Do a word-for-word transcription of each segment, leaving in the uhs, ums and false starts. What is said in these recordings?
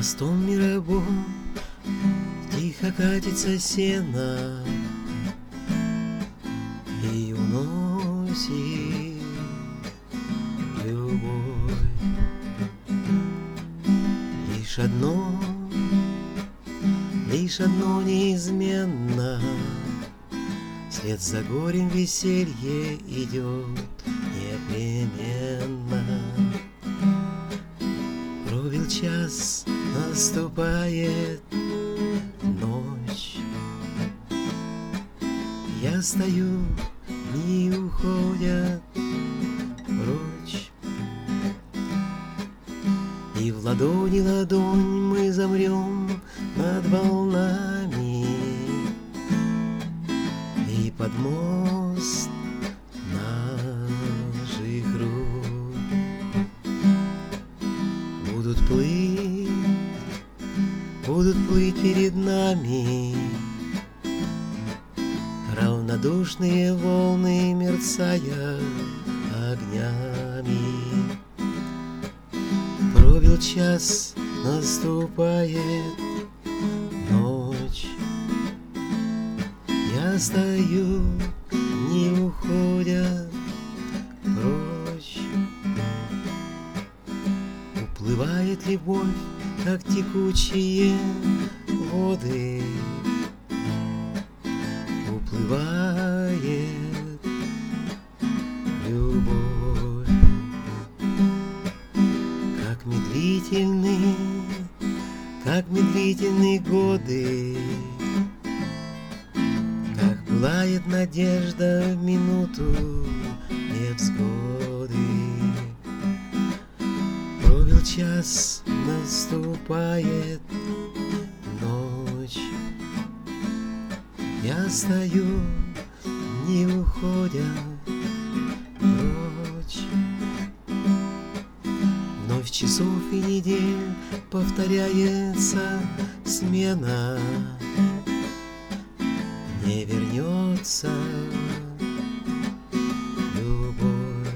мостом мировым тихо катится сено и уносит любовь. Лишь одно, лишь одно неизменно, вслед за горем веселье идет непременно. Пробил час, наступает ночь. Я стою, дни уходят прочь, и в ладони ладонь мы замрем над волнами, и под мост наших рук будут плыть, будут плыть перед нами равнодушные волны, мерцая огнями. Пробил час, наступает ночь. Я стою, не уходят прочь. Уплывает любовь, как текучие воды. Уплывает любовь, как медлительны, как медлительны годы, как пылает надежда в минуту невзгоды. Пробил час, наступает ночь. Я стою, не уходя прочь. Вновь часов и недель повторяется смена. Не вернется любовь.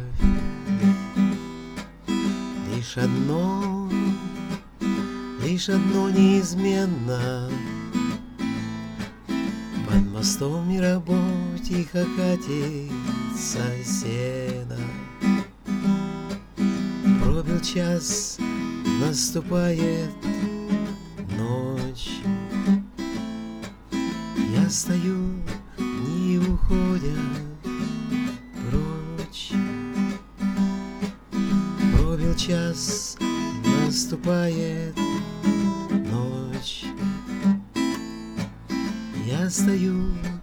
Лишь одно, лишь одно неизменно: под мостом мировой тихо катится сено. Пробил час, наступает ночь. Я стою, не уходя прочь. Пробил час, наступает ночь. Я стою,